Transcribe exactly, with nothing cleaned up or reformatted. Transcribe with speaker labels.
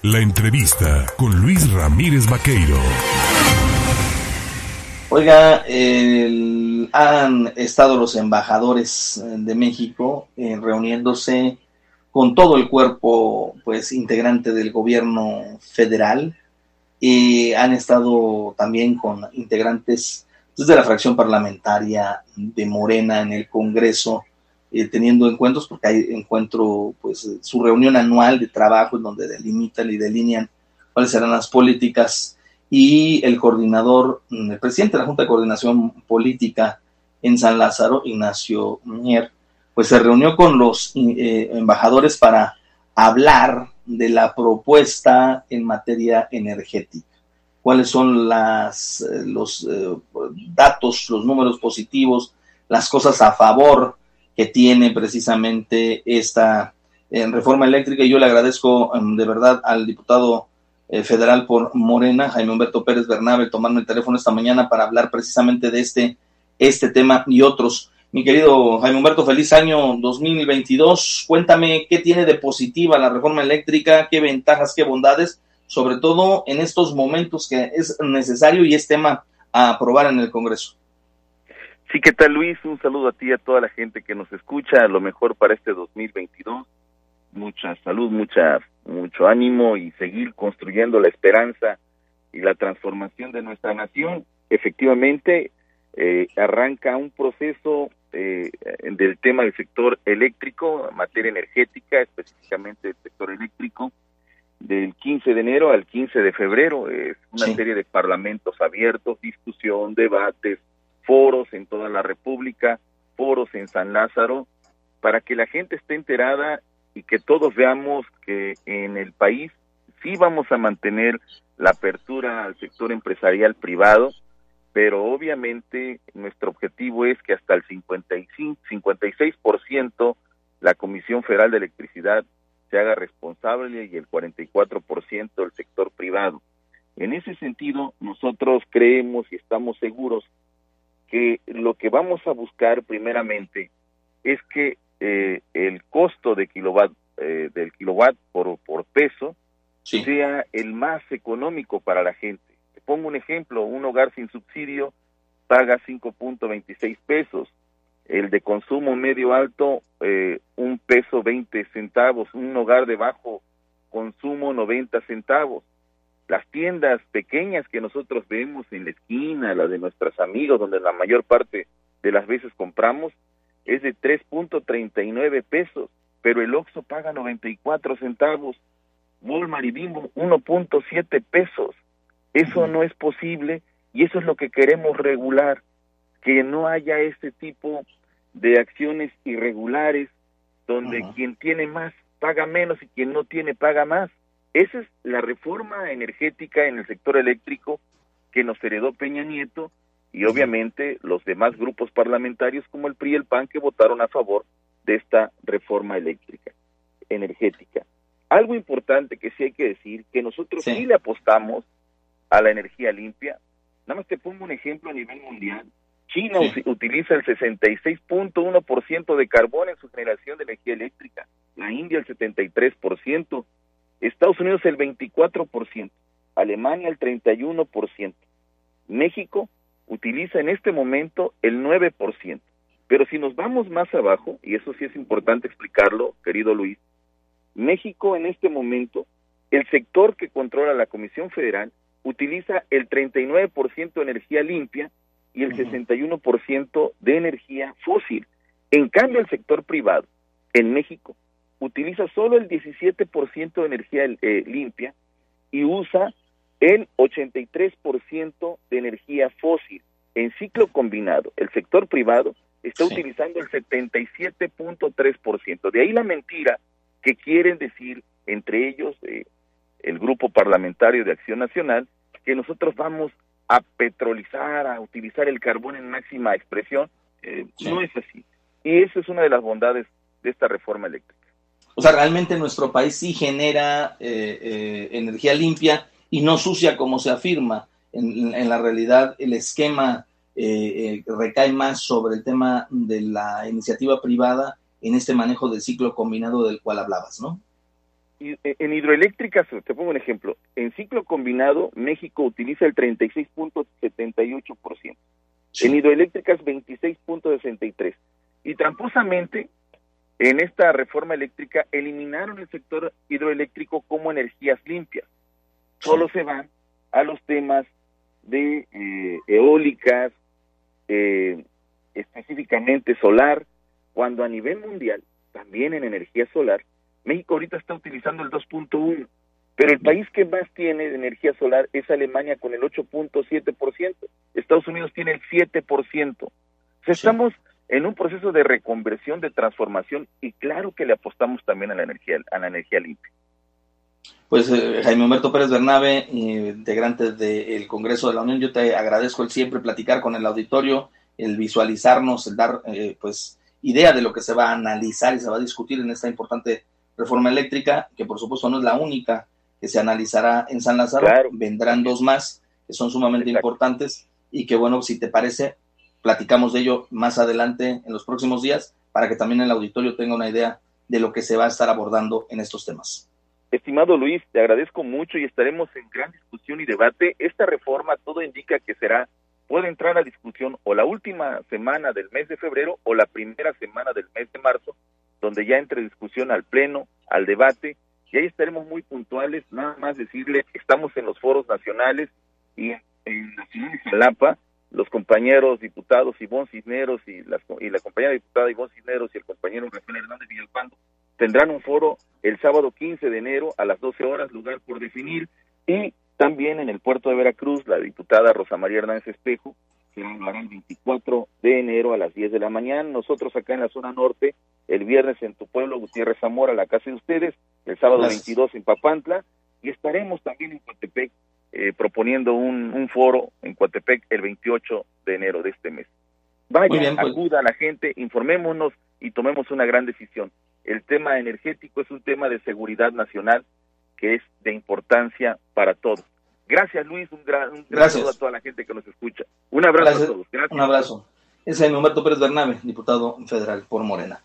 Speaker 1: La entrevista con Luis Ramírez Vaqueiro.
Speaker 2: Oiga, el, han estado los embajadores de México eh, reuniéndose con todo el cuerpo pues integrante del gobierno federal y han estado también con integrantes pues, de la fracción parlamentaria de Morena en el Congreso, eh, teniendo encuentros, porque hay encuentro, pues su reunión anual de trabajo en donde delimitan y delinean cuáles serán las políticas, y el coordinador, el presidente de la Junta de Coordinación Política en San Lázaro, Ignacio Mier, pues se reunió con los eh, embajadores para hablar de la propuesta en materia energética. Cuáles son las, eh, los eh, datos, los números positivos, las cosas a favor que tiene precisamente esta eh, reforma eléctrica. Y yo le agradezco eh, de verdad al diputado eh, federal por Morena, Jaime Humberto Pérez Bernabe, tomarme el teléfono esta mañana para hablar precisamente de este, este tema y otros. Mi querido Jaime Humberto, feliz año dos mil veintidós. Cuéntame qué tiene de positiva la reforma eléctrica, qué ventajas, qué bondades, sobre todo en estos momentos que es necesario y es tema a aprobar en el Congreso.
Speaker 3: Sí, ¿qué tal, Luis? Un saludo a ti y a toda la gente que nos escucha. Lo mejor para este dos mil veintidós. Mucha salud, mucha, mucho ánimo y seguir construyendo la esperanza y la transformación de nuestra nación. Efectivamente, eh, arranca un proceso eh, del tema del sector eléctrico, materia energética, específicamente del sector eléctrico, del quince de enero al quince de febrero. Es una sí. serie de parlamentos abiertos, discusión, debates, foros en toda la República, foros en San Lázaro, para que la gente esté enterada y que todos veamos que en el país sí vamos a mantener la apertura al sector empresarial privado, pero obviamente nuestro objetivo es que hasta el cincuenta y cinco, cincuenta y seis por ciento la Comisión Federal de Electricidad se haga responsable y el cuarenta y cuatro por ciento el sector privado. En ese sentido, nosotros creemos y estamos seguros que lo que vamos a buscar primeramente es que eh, el costo de kilowatt eh, del kilowatt por, por peso sí. sea el más económico para la gente. Te pongo un ejemplo: un hogar sin subsidio paga cinco punto veintiséis pesos, el de consumo medio alto eh, un peso veinte centavos, un hogar de bajo consumo noventa centavos. Las tiendas pequeñas que nosotros vemos en la esquina, la de nuestros amigos, donde la mayor parte de las veces compramos, es de tres punto treinta y nueve pesos, pero el Oxxo paga noventa y cuatro centavos, Walmart y Bimbo uno punto siete pesos. Eso no es posible y eso es lo que queremos regular, que no haya este tipo de acciones irregulares donde uh-huh. quien tiene más paga menos y quien no tiene paga más. Esa es la reforma energética en el sector eléctrico que nos heredó Peña Nieto y obviamente los demás grupos parlamentarios como el P R I y el P A N que votaron a favor de esta reforma eléctrica, energética. Algo importante que sí hay que decir, que nosotros sí, sí le apostamos a la energía limpia. Nada más te pongo un ejemplo a nivel mundial. China sí. utiliza el sesenta y seis punto uno por ciento de carbón en su generación de energía eléctrica, la India el setenta y tres por ciento, Estados Unidos el veinticuatro por ciento, Alemania el treinta y uno por ciento, México utiliza en este momento el nueve por ciento. Pero si nos vamos más abajo, y eso sí es importante explicarlo, querido Luis, México en este momento, el sector que controla la Comisión Federal, utiliza el treinta y nueve por ciento de energía limpia y el sesenta y uno por ciento de energía fósil. En cambio, el sector privado en México utiliza solo el diecisiete por ciento de energía eh, limpia y usa el ochenta y tres por ciento de energía fósil. En ciclo combinado, el sector privado está sí. utilizando el setenta y siete punto tres por ciento. De ahí la mentira que quieren decir entre ellos eh, el Grupo Parlamentario de Acción Nacional, que nosotros vamos a petrolizar, a utilizar el carbón en máxima expresión. Eh, sí. No es así. Y esa es una de las bondades de esta reforma eléctrica.
Speaker 2: O sea, realmente nuestro país sí genera eh, eh, energía limpia y no sucia como se afirma. En, en la realidad, el esquema eh, eh, recae más sobre el tema de la iniciativa privada en este manejo del ciclo combinado del cual hablabas, ¿no?
Speaker 3: en hidroeléctricas, te pongo un ejemplo, en ciclo combinado, México utiliza el treinta y seis punto setenta y ocho por ciento, sí. En hidroeléctricas veintiséis punto sesenta y tres por ciento, y tramposamente, en esta reforma eléctrica, eliminaron el sector hidroeléctrico como energías limpias, sí. Solo se van a los temas de eh, eólicas, eh, específicamente solar, cuando a nivel mundial, también en energía solar, México ahorita está utilizando el dos punto uno, pero el país que más tiene de energía solar es Alemania con el ocho punto siete por ciento, Estados Unidos tiene el siete por ciento. O sea, sí. Estamos en un proceso de reconversión, de transformación, y claro que le apostamos también a la energía, a la energía limpia.
Speaker 2: Pues eh, Jaime Humberto Pérez Bernabe, eh, integrante del Congreso de la Unión, yo te agradezco el siempre platicar con el auditorio, el visualizarnos, el dar eh, pues idea de lo que se va a analizar y se va a discutir en esta importante reforma eléctrica, que por supuesto no es la única que se analizará en San Lázaro, claro. Vendrán dos más que son sumamente Exacto. importantes y que bueno, si te parece, platicamos de ello más adelante en los próximos días para que también el auditorio tenga una idea de lo que se va a estar abordando en estos temas.
Speaker 3: Estimado Luis, te agradezco mucho y estaremos en gran discusión y debate. Esta reforma todo indica que será, puede entrar a discusión o la última semana del mes de febrero o la primera semana del mes de marzo, donde ya entre discusión al pleno, al debate, y ahí estaremos muy puntuales. Nada más decirle que estamos en los foros nacionales y en la ciudad de Jalapa, los compañeros diputados Ivonne Cisneros y, las, y la compañera diputada Ivonne Cisneros y el compañero Rafael Hernández Villalpando tendrán un foro el sábado quince de enero a las doce horas, lugar por definir, y también en el puerto de Veracruz, la diputada Rosa María Hernández Espejo, que hablará el veinticuatro de enero a las diez de la mañana. Nosotros acá en la zona norte, el viernes en tu pueblo, Gutiérrez Zamora, la casa de ustedes, el sábado Gracias. veintidós en Papantla, y estaremos también en Coatepec, eh, proponiendo un, un foro en Coatepec el veintiocho de enero de este mes. Vaya, bien, pues. Acuda a la gente, informémonos y tomemos una gran decisión. El tema energético es un tema de seguridad nacional que es de importancia para todos. Gracias, Luis, un gran, un gran saludo a toda la gente que nos escucha. Un abrazo Gracias. a todos. Gracias.
Speaker 2: Un abrazo. Es Jaime Humberto Pérez Bernabe, diputado federal por Morena.